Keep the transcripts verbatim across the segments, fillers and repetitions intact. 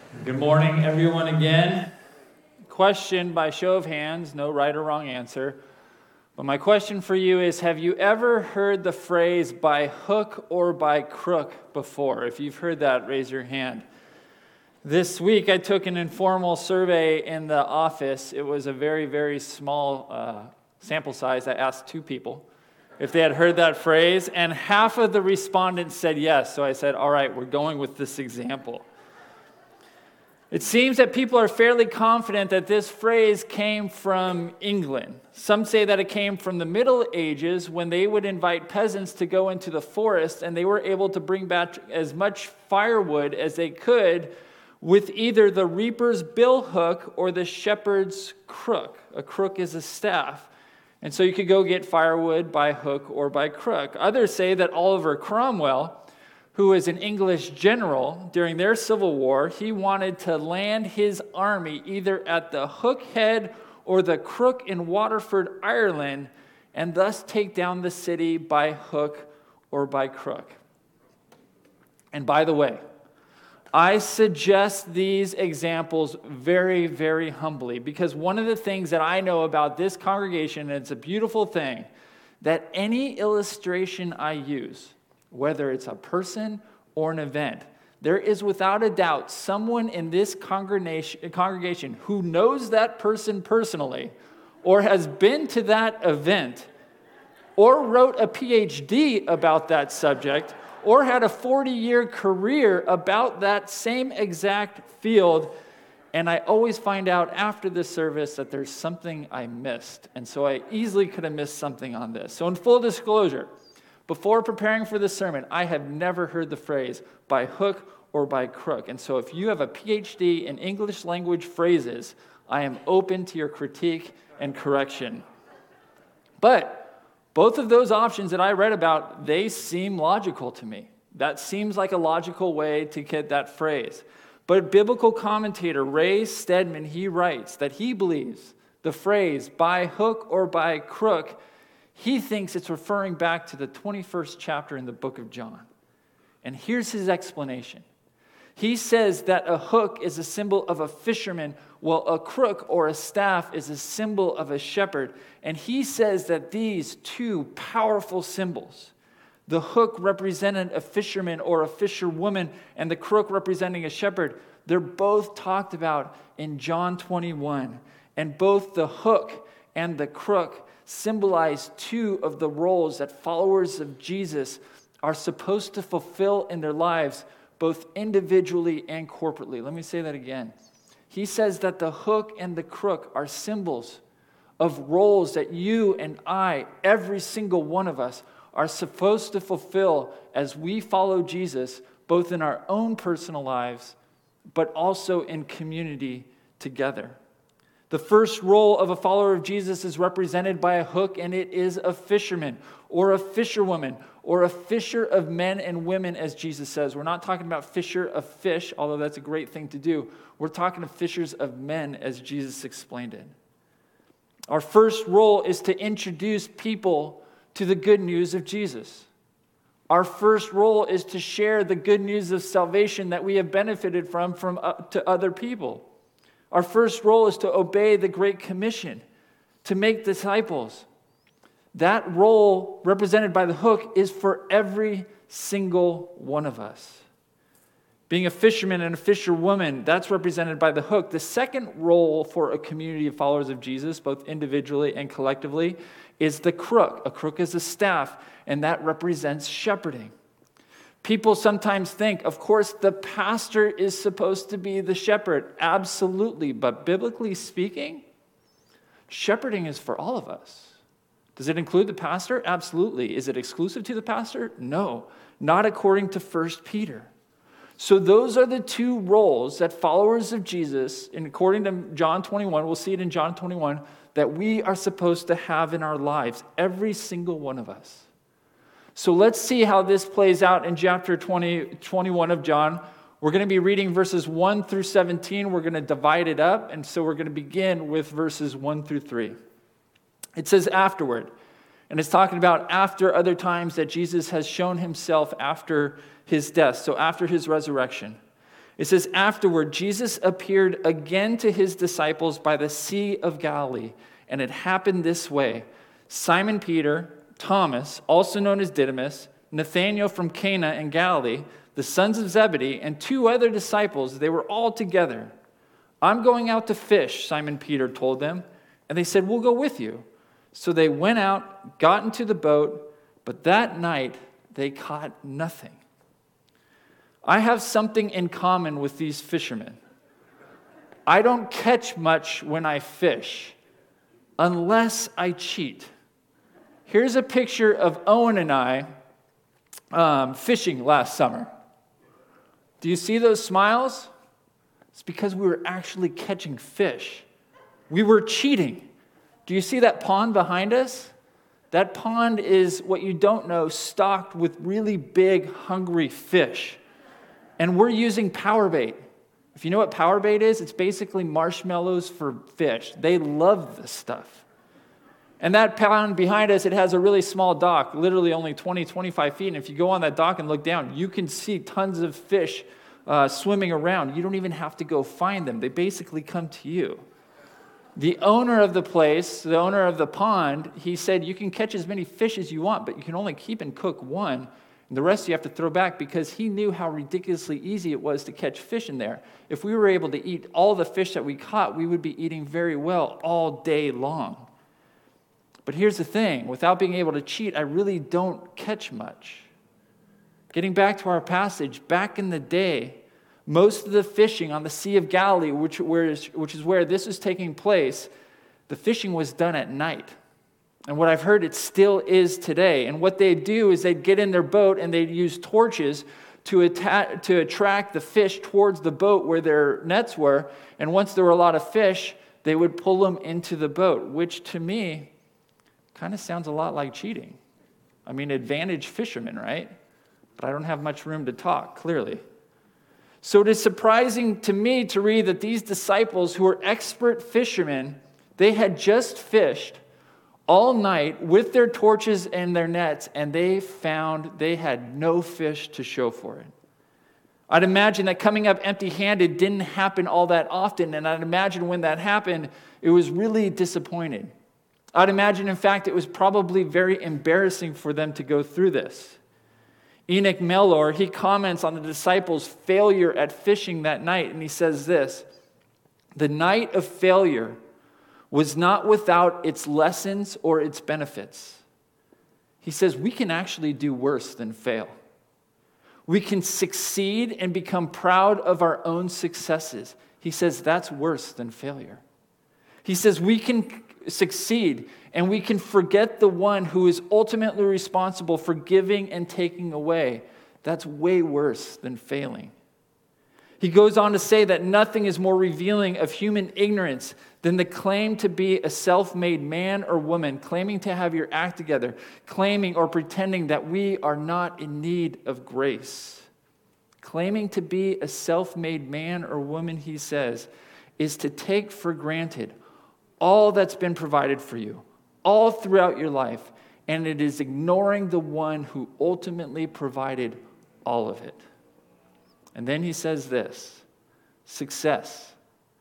Good morning, everyone, again. Question by show of hands, no right or wrong answer. But my question for you is, have you ever heard the phrase by hook or by crook before? If you've heard that, raise your hand. This week, I took an informal survey in the office. It was a very, very small uh, sample size. I asked two people if they had heard that phrase, and half of the respondents said yes. So I said, all right, we're going with this example. It seems that people are fairly confident that this phrase came from England. Some say that it came from the Middle Ages when they would invite peasants to go into the forest and they were able to bring back as much firewood as they could with either the reaper's billhook or the shepherd's crook. A crook is a staff. And so you could go get firewood by hook or by crook. Others say that Oliver Cromwell, who was an English general during their Civil War, he wanted to land his army either at the Hook Head or the Crook in Waterford, Ireland, and thus take down the city by hook or by crook. And by the way, I suggest these examples very, very humbly, because one of the things that I know about this congregation, and it's a beautiful thing, that any illustration I use, whether it's a person or an event, there is without a doubt someone in this congregation, congregation who knows that person personally, or has been to that event, or wrote a P H D about that subject, or had a forty-year career about that same exact field. And I always find out after the service that there's something I missed. And so I easily could have missed something on this. So in full disclosure, before preparing for this sermon, I have never heard the phrase by hook or by crook. And so if you have a P H D in English language phrases, I am open to your critique and correction. But both of those options that I read about, they seem logical to me. That seems like a logical way to get that phrase. But biblical commentator Ray Stedman, he writes that he believes the phrase by hook or by crook, he thinks it's referring back to the twenty-first chapter in the book of John. And here's his explanation. He says that a hook is a symbol of a fisherman, while a crook or a staff is a symbol of a shepherd. And he says that these two powerful symbols, the hook representing a fisherman or a fisherwoman, and the crook representing a shepherd, they're both talked about in John twenty-one. And both the hook and the crook symbolize two of the roles that followers of Jesus are supposed to fulfill in their lives, both individually and corporately. Let me say that again. He says that the hook and the crook are symbols of roles that you and I, every single one of us, are supposed to fulfill as we follow Jesus, both in our own personal lives, but also in community together. The first role of a follower of Jesus is represented by a hook, and it is a fisherman or a fisherwoman or a fisher of men and women, as Jesus says. We're not talking about fisher of fish, although that's a great thing to do. We're talking of fishers of men, as Jesus explained it. Our first role is to introduce people to the good news of Jesus. Our first role is to share the good news of salvation that we have benefited from, from uh, to other people. Our first role is to obey the Great Commission, to make disciples. That role, represented by the hook, is for every single one of us. Being a fisherman and a fisherwoman, that's represented by the hook. The second role for a community of followers of Jesus, both individually and collectively, is the crook. A crook is a staff, and that represents shepherding. People sometimes think, of course, the pastor is supposed to be the shepherd. Absolutely. But biblically speaking, shepherding is for all of us. Does it include the pastor? Absolutely. Is it exclusive to the pastor? No. Not according to First Peter. So those are the two roles that followers of Jesus, and according to John twenty-one, we'll see it in John twenty-one, that we are supposed to have in our lives, every single one of us. So let's see how this plays out in chapter twenty, twenty-one of John. We're going to be reading verses one through seventeen. We're going to divide it up, and so we're going to begin with verses one through three. It says afterward, and it's talking about after other times that Jesus has shown himself after his death, so after his resurrection. It says, afterward, Jesus appeared again to his disciples by the Sea of Galilee, and it happened this way. Simon Peter, Thomas, also known as Didymus, Nathanael from Cana in Galilee, the sons of Zebedee, and two other disciples, they were all together. I'm going out to fish, Simon Peter told them, and they said, we'll go with you. So they went out, got into the boat, but that night they caught nothing. I have something in common with these fishermen. I don't catch much when I fish, unless I cheat. Here's a picture of Owen and I um, fishing last summer. Do you see those smiles? It's because we were actually catching fish. We were cheating. Do you see that pond behind us? That pond is, what you don't know, stocked with really big, hungry fish. And we're using power bait. If you know what power bait is, it's basically marshmallows for fish. They love this stuff. And that pond behind us, it has a really small dock, literally only twenty, twenty-five feet. And if you go on that dock and look down, you can see tons of fish uh, swimming around. You don't even have to go find them. They basically come to you. The owner of the place, the owner of the pond, he said, you can catch as many fish as you want, but you can only keep and cook one. And the rest you have to throw back, because he knew how ridiculously easy it was to catch fish in there. If we were able to eat all the fish that we caught, we would be eating very well all day long. But here's the thing, without being able to cheat, I really don't catch much. Getting back to our passage, back in the day, most of the fishing on the Sea of Galilee, which, which is where this is taking place, the fishing was done at night. And what I've heard, it still is today. And what they'd do is they'd get in their boat and they'd use torches to, atta- to attract the fish towards the boat where their nets were. And once there were a lot of fish, they would pull them into the boat, which to me kind of sounds a lot like cheating. I mean, advantage fishermen, right? But I don't have much room to talk, clearly. So it is surprising to me to read that these disciples, who were expert fishermen, they had just fished all night with their torches and their nets, and they found they had no fish to show for it. I'd imagine that coming up empty-handed didn't happen all that often, and I'd imagine when that happened, it was really disappointing. I'd imagine, in fact, it was probably very embarrassing for them to go through this. Enoch Mellor, he comments on the disciples' failure at fishing that night, and he says this: the night of failure was not without its lessons or its benefits. He says we can actually do worse than fail. We can succeed and become proud of our own successes. He says that's worse than failure. He says we can succeed and we can forget the one who is ultimately responsible for giving and taking away. That's way worse than failing. He goes on to say that nothing is more revealing of human ignorance than the claim to be a self-made man or woman, claiming to have your act together, claiming or pretending that we are not in need of grace. Claiming to be a self-made man or woman, he says, is to take for granted all that's been provided for you, all throughout your life, and it is ignoring the one who ultimately provided all of it. And then he says this: success.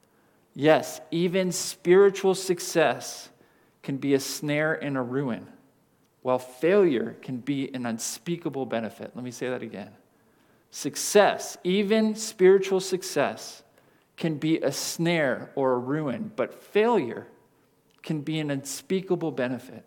Yes, even spiritual success can be a snare and a ruin, while failure can be an unspeakable benefit. Let me say that again. Success, even spiritual success, can be a snare or a ruin, but failure can be an unspeakable benefit.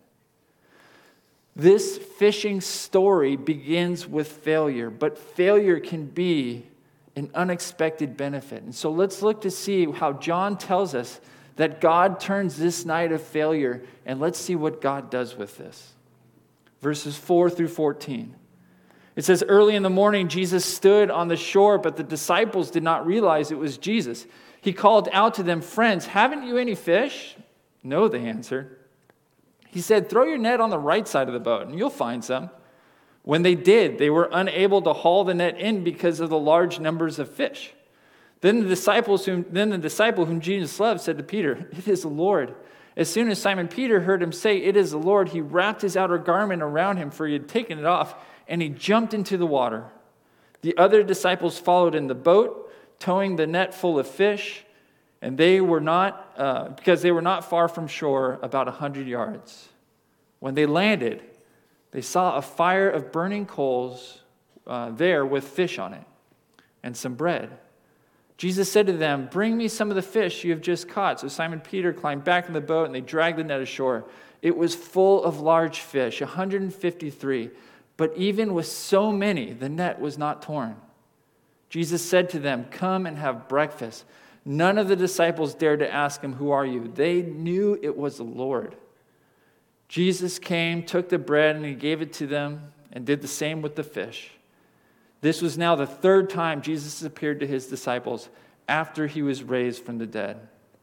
This fishing story begins with failure, but failure can be an unexpected benefit. And so let's look to see how John tells us that God turns this night of failure, and let's see what God does with this. Verses four through fourteen. It says, early in the morning, Jesus stood on the shore, but the disciples did not realize it was Jesus. He called out to them, friends, haven't you any fish? No, they answered. He said, throw your net on the right side of the boat, and you'll find some. When they did, they were unable to haul the net in because of the large numbers of fish. Then the disciples, whom, then the disciple whom Jesus loved said to Peter, it is the Lord. As soon as Simon Peter heard him say, it is the Lord, he wrapped his outer garment around him, for he had taken it off, and he jumped into the water. The other disciples followed in the boat, towing the net full of fish, and they were not, uh, because they were not far from shore, about a hundred yards. When they landed, they saw a fire of burning coals uh, there with fish on it and some bread. Jesus said to them, "Bring me some of the fish you have just caught." So Simon Peter climbed back in the boat, and they dragged the net ashore. It was full of large fish, one hundred fifty-three. But even with so many, the net was not torn. Jesus said to them, "Come and have breakfast." None of the disciples dared to ask him, "Who are you?" They knew it was the Lord. Jesus came, took the bread, and he gave it to them, and did the same with the fish. This was now the third time Jesus appeared to his disciples after he was raised from the dead.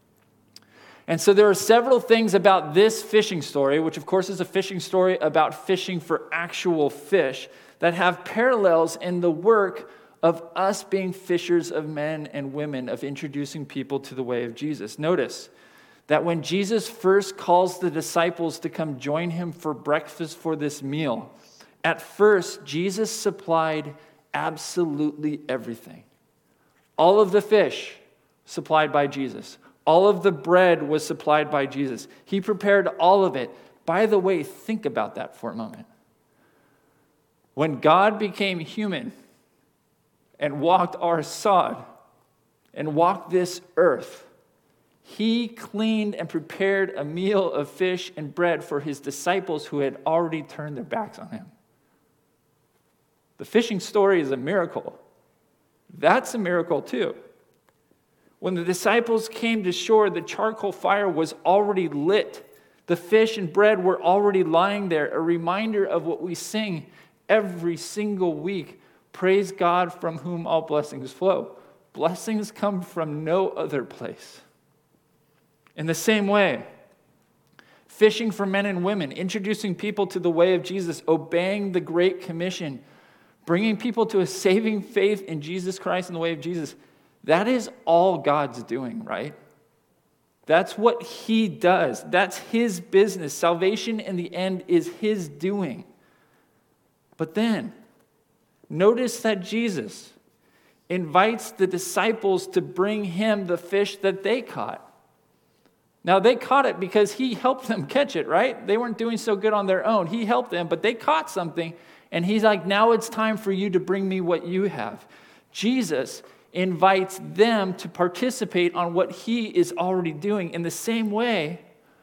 And so there are several things about this fishing story, which of course is a fishing story about fishing for actual fish, that have parallels in the work of us being fishers of men and women, of introducing people to the way of Jesus. Notice that when Jesus first calls the disciples to come join him for breakfast for this meal, at first Jesus supplied absolutely everything. All of the fish supplied by Jesus. All of the bread was supplied by Jesus. He prepared all of it. By the way, think about that for a moment. When God became human and walked our sod and walked this earth, he cleaned and prepared a meal of fish and bread for his disciples who had already turned their backs on him. The fishing story is a miracle. That's a miracle too. When the disciples came to shore, the charcoal fire was already lit. The fish and bread were already lying there, a reminder of what we sing every single week. Praise God from whom all blessings flow. Blessings come from no other place. In the same way, fishing for men and women, introducing people to the way of Jesus, obeying the Great Commission, bringing people to a saving faith in Jesus Christ and the way of Jesus, that is all God's doing, right? That's what he does. That's his business. Salvation in the end is his doing. But then, notice that Jesus invites the disciples to bring him the fish that they caught. Now, they caught it because he helped them catch it, right? They weren't doing so good on their own. He helped them, but they caught something. And he's like, now it's time for you to bring me what you have. Jesus invites them to participate on what he is already doing. In the same way,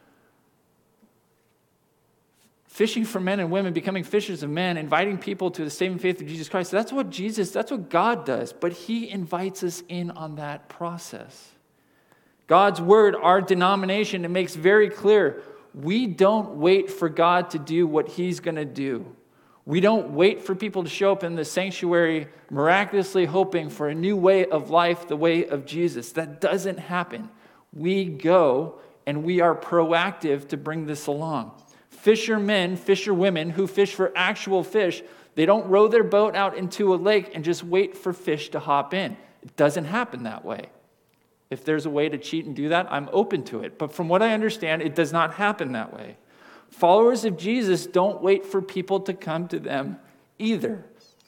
fishing for men and women, becoming fishers of men, inviting people to the saving faith of Jesus Christ, that's what Jesus, that's what God does. But he invites us in on that process. God's word, our denomination, it makes very clear, we don't wait for God to do what he's going to do. We don't wait for people to show up in the sanctuary miraculously hoping for a new way of life, the way of Jesus. That doesn't happen. We go and we are proactive to bring this along. Fishermen, fisherwomen who fish for actual fish, they don't row their boat out into a lake and just wait for fish to hop in. It doesn't happen that way. If there's a way to cheat and do that, I'm open to it. But from what I understand, it does not happen that way. Followers of Jesus don't wait for people to come to them either.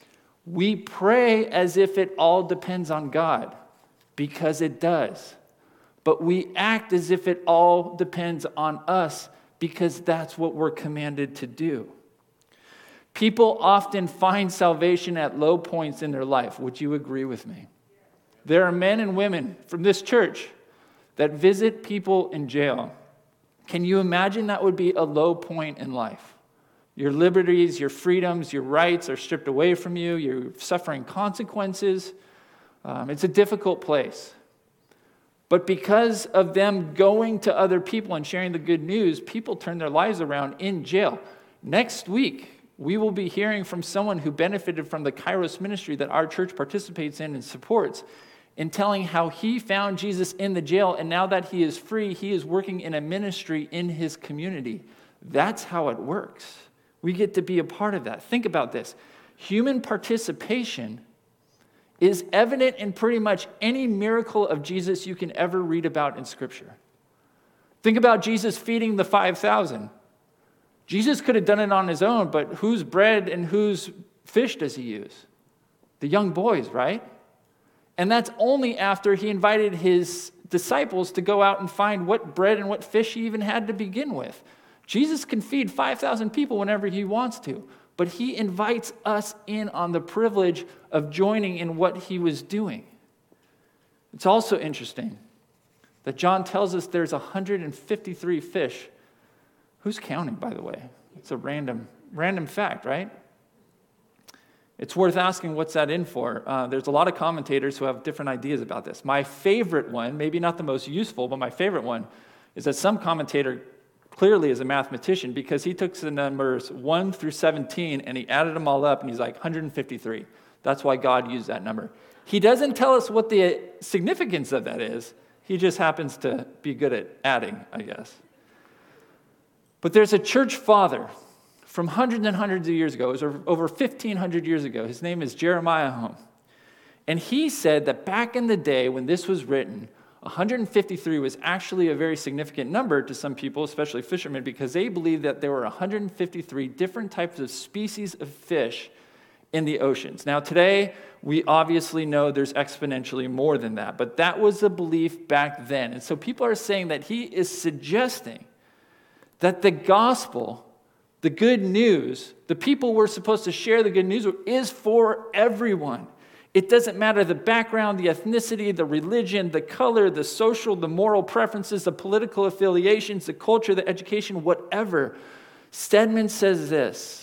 We pray as if it all depends on God, because it does. But we act as if it all depends on us, because that's what we're commanded to do. People often find salvation at low points in their life. Would you agree with me? There are men and women from this church that visit people in jail. Can you imagine that would be a low point in life? Your liberties, your freedoms, your rights are stripped away from you. You're suffering consequences. Um, it's a difficult place. But because of them going to other people and sharing the good news, people turn their lives around in jail. Next week, we will be hearing from someone who benefited from the Kairos ministry that our church participates in and supports, in telling how he found Jesus in the jail, and now that he is free, he is working in a ministry in his community. That's how it works. We get to be a part of that. Think about this. Human participation is evident in pretty much any miracle of Jesus you can ever read about in Scripture. Think about Jesus feeding the five thousand. Jesus could have done it on his own, but whose bread and whose fish does he use? The young boys, right? And that's only after he invited his disciples to go out and find what bread and what fish he even had to begin with. Jesus can feed five thousand people whenever he wants to, but he invites us in on the privilege of joining in what he was doing. It's also interesting that John tells us there's one hundred fifty-three fish. Who's counting, by the way? It's a random, random fact, right? It's worth asking what's that in for. Uh, there's a lot of commentators who have different ideas about this. My favorite one, maybe not the most useful, but my favorite one, is that some commentator clearly is a mathematician because he took the numbers one through seventeen and he added them all up and he's like one hundred fifty-three. That's why God used that number. He doesn't tell us what the significance of that is. He just happens to be good at adding, I guess. But there's a church father from hundreds and hundreds of years ago. It was over fifteen hundred years ago. His name is Jeremiah Home. And he said that back in the day when this was written, one hundred fifty-three was actually a very significant number to some people, especially fishermen, because they believed that there were one hundred fifty-three different types of species of fish in the oceans. Now today, we obviously know there's exponentially more than that, but that was the belief back then. And so people are saying that he is suggesting that the gospel, the good news, the people we're supposed to share the good news with, is for everyone. It doesn't matter the background, the ethnicity, the religion, the color, the social, the moral preferences, the political affiliations, the culture, the education, whatever. Stedman says this: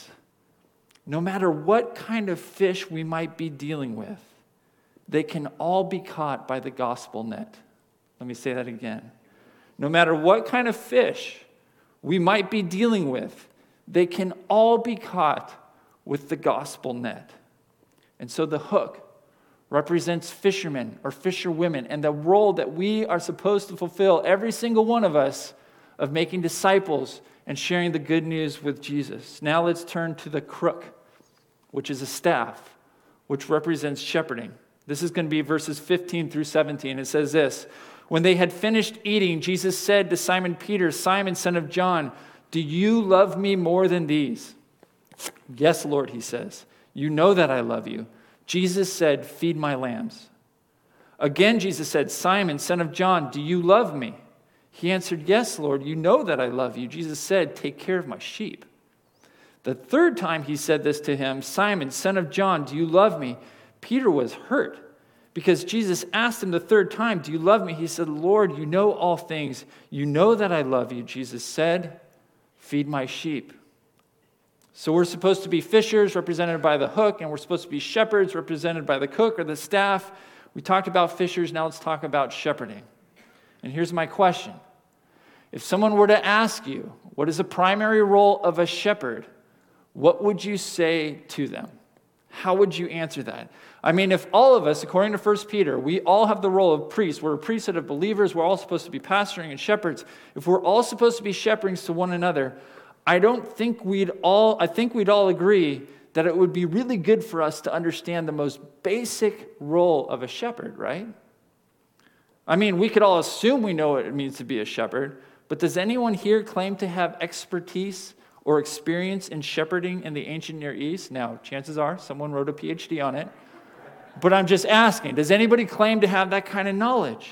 no matter what kind of fish we might be dealing with, they can all be caught by the gospel net. Let me say that again. No matter what kind of fish we might be dealing with, they can all be caught with the gospel net. And so the hook represents fishermen or fisherwomen and the role that we are supposed to fulfill, every single one of us, of making disciples and sharing the good news with Jesus. Now let's turn to the crook, which is a staff, which represents shepherding. This is going to be verses fifteen through seventeen. It says this: when they had finished eating, Jesus said to Simon Peter, "Simon, son of John, do you love me more than these?" "Yes, Lord," he says. "You know that I love you." Jesus said, "Feed my lambs." Again, Jesus said, "Simon, son of John, do you love me?" He answered, "Yes, Lord, you know that I love you." Jesus said, "Take care of my sheep." The third time he said this to him, "Simon, son of John, do you love me?" Peter was hurt because Jesus asked him the third time, "Do you love me?" He said, "Lord, you know all things. You know that I love you." Jesus said, "Feed my sheep." So we're supposed to be fishers, represented by the hook, and we're supposed to be shepherds, represented by the crook or the staff. We talked about fishers, now let's talk about shepherding. And here's my question. If someone were to ask you, what is the primary role of a shepherd, what would you say to them? How would you answer that? I mean, if all of us, according to First Peter, we all have the role of priests, we're a priesthood of believers, we're all supposed to be pastoring and shepherds. If we're all supposed to be shepherds to one another, I don't think we'd all, I think we'd all agree that it would be really good for us to understand the most basic role of a shepherd, right? I mean, we could all assume we know what it means to be a shepherd, but does anyone here claim to have expertise or experience in shepherding in the ancient Near East? Now, chances are someone wrote a P H D on it, but I'm just asking, does anybody claim to have that kind of knowledge?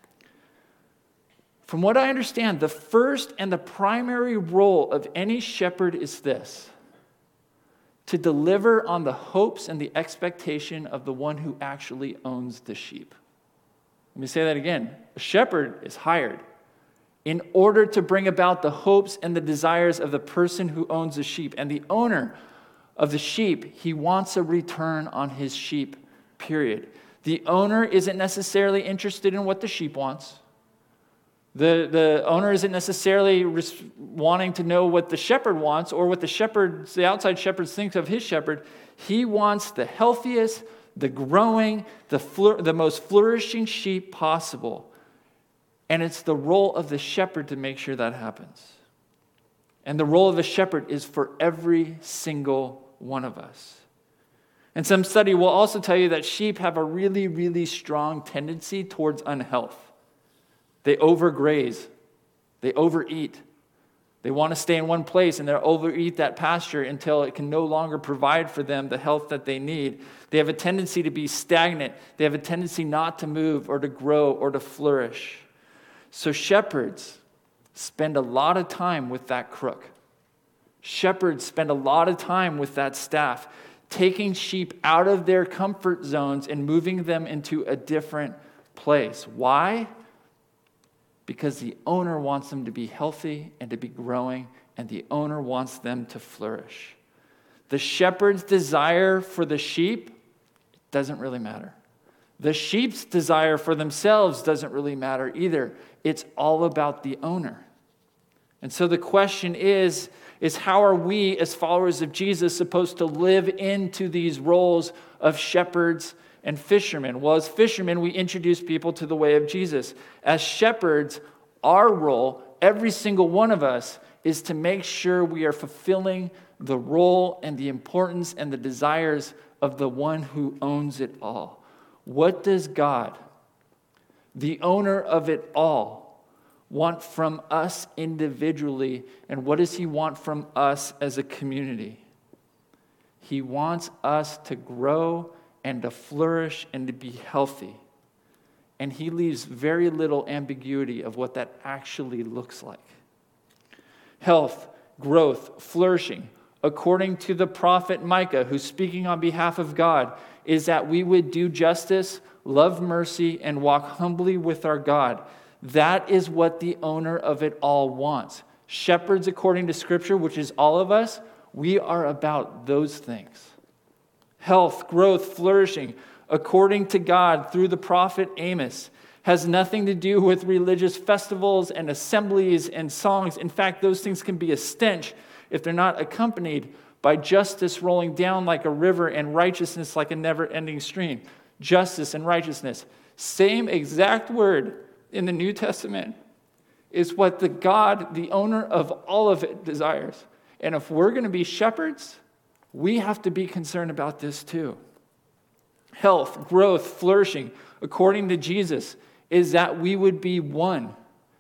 From what I understand, the first and the primary role of any shepherd is this: to deliver on the hopes and the expectation of the one who actually owns the sheep. Let me say that again. A shepherd is hired in order to bring about the hopes and the desires of the person who owns the sheep. And the owner of the sheep, he wants a return on his sheep, period. The owner isn't necessarily interested in what the sheep wants. The, the owner isn't necessarily res- wanting to know what the shepherd wants or what the shepherds, the outside shepherds think of his shepherd. He wants the healthiest, the growing, the, flour- the most flourishing sheep possible. And it's the role of the shepherd to make sure that happens. And the role of a shepherd is for every single one of us. And some study will also tell you that sheep have a really, really strong tendency towards unhealth. They overgraze. They overeat. They want to stay in one place and they'll overeat that pasture until it can no longer provide for them the health that they need. They have a tendency to be stagnant. They have a tendency not to move or to grow or to flourish. So shepherds spend a lot of time with that crook. Shepherds spend a lot of time with that staff, taking sheep out of their comfort zones and moving them into a different place. Why? Because the owner wants them to be healthy and to be growing, and the owner wants them to flourish. The shepherd's desire for the sheep doesn't really matter. The sheep's desire for themselves doesn't really matter either. It's all about the owner. And so the question is, is how are we as followers of Jesus supposed to live into these roles of shepherds and fishermen? Well, as fishermen, we introduce people to the way of Jesus. As shepherds, our role, every single one of us, is to make sure we are fulfilling the role and the importance and the desires of the one who owns it all. What does God, the owner of it all, want from us individually, and what does he want from us as a community? He wants us to grow and to flourish and to be healthy. And he leaves very little ambiguity of what that actually looks like. Health, growth, flourishing, according to the prophet Micah, who's speaking on behalf of God, is that we would do justice, love mercy, and walk humbly with our God. That is what the owner of it all wants. Shepherds, according to Scripture, which is all of us, we are about those things. Health, growth, flourishing, according to God through the prophet Amos, has nothing to do with religious festivals and assemblies and songs. In fact, those things can be a stench if they're not accompanied by justice rolling down like a river and righteousness like a never-ending stream. Justice and righteousness. Same exact word in the New Testament is what the God, the owner of all of it, desires. And if we're going to be shepherds, we have to be concerned about this too. Health, growth, flourishing, according to Jesus, is that we would be one,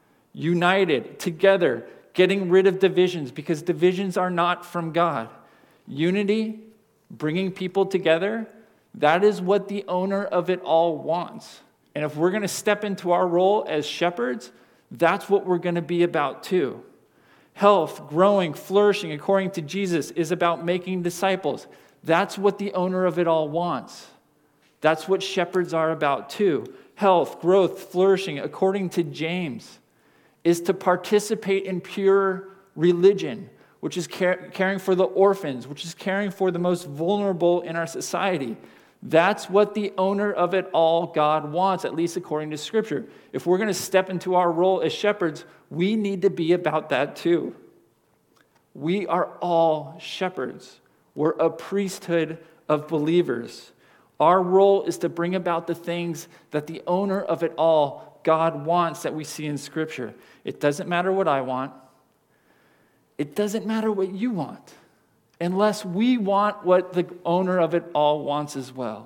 united, together, getting rid of divisions, because divisions are not from God. Unity, bringing people together, that is what the owner of it all wants. And if we're going to step into our role as shepherds, that's what we're going to be about too. Health, growing, flourishing, according to Jesus, is about making disciples. That's what the owner of it all wants. That's what shepherds are about too. Health, growth, flourishing, according to James, is to participate in pure religion, which is care- caring for the orphans, which is caring for the most vulnerable in our society. That's what the owner of it all, God, wants, at least according to Scripture. If we're going to step into our role as shepherds, we need to be about that too. We are all shepherds. We're a priesthood of believers. Our role is to bring about the things that the owner of it all, God, wants, that we see in Scripture. It doesn't matter what I want. It doesn't matter what you want, unless we want what the owner of it all wants as well.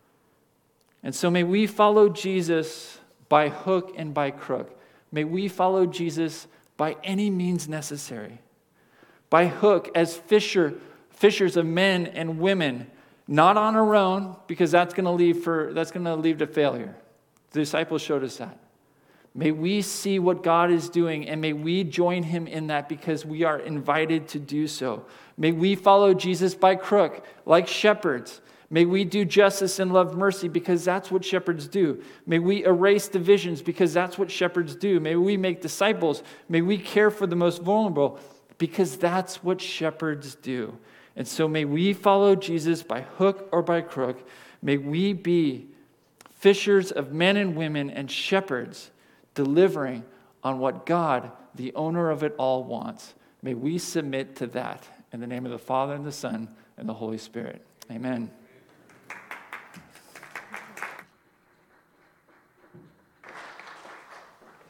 And so may we follow Jesus by hook and by crook. May we follow Jesus by any means necessary. By hook, as fisher, fishers of men and women, not on our own, because that's going to lead for that's going to lead to failure. The disciples showed us that. May we see what God is doing, and may we join him in that, because we are invited to do so. May we follow Jesus by crook, like shepherds. May we do justice and love mercy, because that's what shepherds do. May we erase divisions, because that's what shepherds do. May we make disciples. May we care for the most vulnerable, because that's what shepherds do. And so may we follow Jesus by hook or by crook. May we be fishers of men and women and shepherds, delivering on what God, the owner of it all, wants. May we submit to that. In the name of the Father, and the Son, and the Holy Spirit. Amen.